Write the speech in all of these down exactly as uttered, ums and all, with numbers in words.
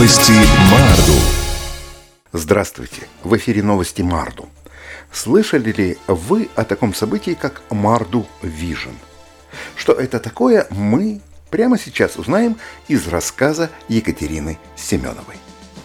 Новости Марду. Здравствуйте! В эфире новости Марду. Слышали ли вы о таком событии, как Марду Вижн? Что это такое, мы прямо сейчас узнаем из рассказа Екатерины Семеновой.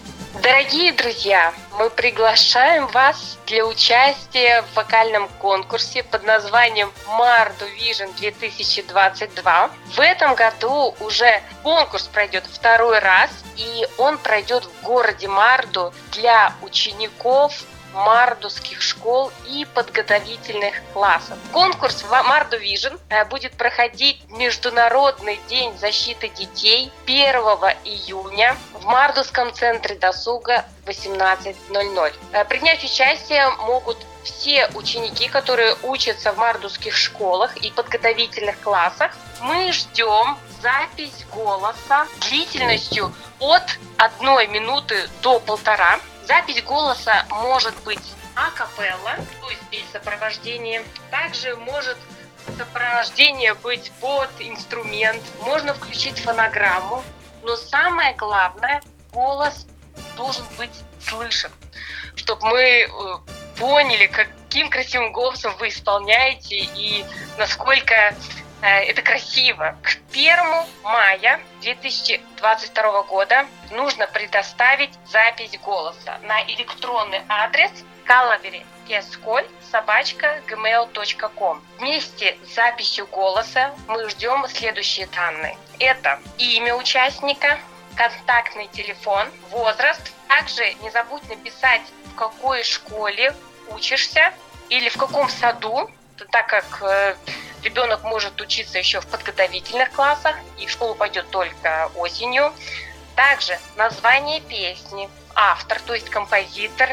Дорогие друзья, мы приглашаем вас для участия в вокальном конкурсе под названием Марду Вижн две тысячи двадцать два. В этом году уже конкурс пройдет второй раз, и он пройдет в городе Марду для учеников мардовских школ и подготовительных классов. Конкурс в Марду Вижн будет проходить в Международный день защиты детей первого июня в Мардовском центре досуга в восемнадцать ноль ноль. Принять участие могут все ученики, которые учатся в мардовских школах и подготовительных классах. Мы ждем запись голоса длительностью от одной минуты до полтора. Запись голоса может быть акапелла, то есть без сопровождения. Также может сопровождение быть под инструмент. Можно включить фонограмму. Но самое главное, голос должен быть слышен, чтобы мы поняли, каким красивым голосом вы исполняете и насколько это красиво. К первому мая две тысячи двадцать второго года нужно предоставить запись голоса на электронный адрес калаверипесколь собака джимейл точка ком. Вместе с записью голоса мы ждем следующие данные. Это имя участника, контактный телефон, возраст. Также не забудь написать, в какой школе учишься или в каком саду, так как ребенок может учиться еще в подготовительных классах и в школу пойдет только осенью. Также название песни, автор, то есть композитор,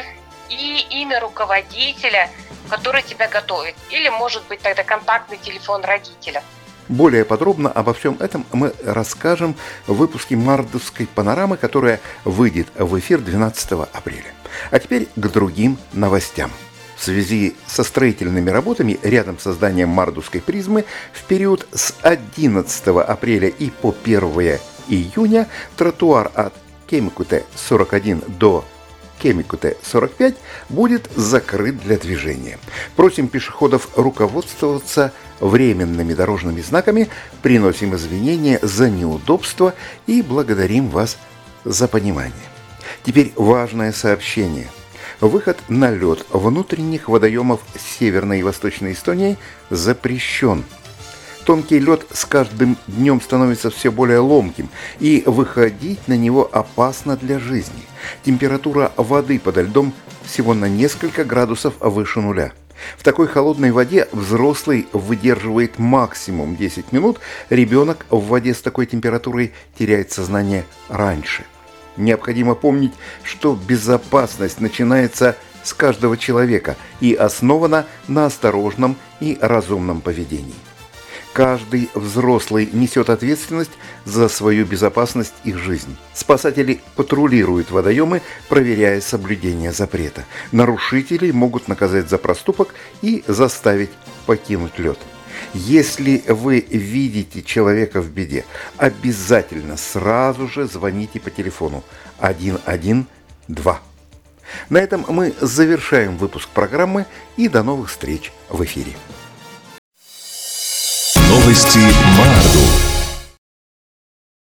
и имя руководителя, который тебя готовит. Или, может быть, тогда контактный телефон родителя. Более подробно обо всем этом мы расскажем в выпуске Мардовской панорамы, которая выйдет в эфир двенадцатого апреля. А теперь к другим новостям. В связи со строительными работами рядом с зданием Мардовской призмы в период с одиннадцатого апреля и по первого июня тротуар от Кемикуте сорок один до Кемикуте сорок пять будет закрыт для движения. Просим пешеходов руководствоваться временными дорожными знаками, приносим извинения за неудобства и благодарим вас за понимание. Теперь важное сообщение. Выход на лед внутренних водоемов Северной и Восточной Эстонии запрещен. Тонкий лед с каждым днем становится все более ломким, и выходить на него опасно для жизни. Температура воды подо льдом всего на несколько градусов выше нуля. В такой холодной воде взрослый выдерживает максимум десять минут, ребенок в воде с такой температурой теряет сознание раньше. Необходимо помнить, что безопасность начинается с каждого человека и основана на осторожном и разумном поведении. Каждый взрослый несет ответственность за свою безопасность и жизнь. Спасатели патрулируют водоемы, проверяя соблюдение запрета. Нарушителей могут наказать за проступок и заставить покинуть лед. Если вы видите человека в беде, обязательно сразу же звоните по телефону один один два. На этом мы завершаем выпуск программы и до новых встреч в эфире. Новости Марду.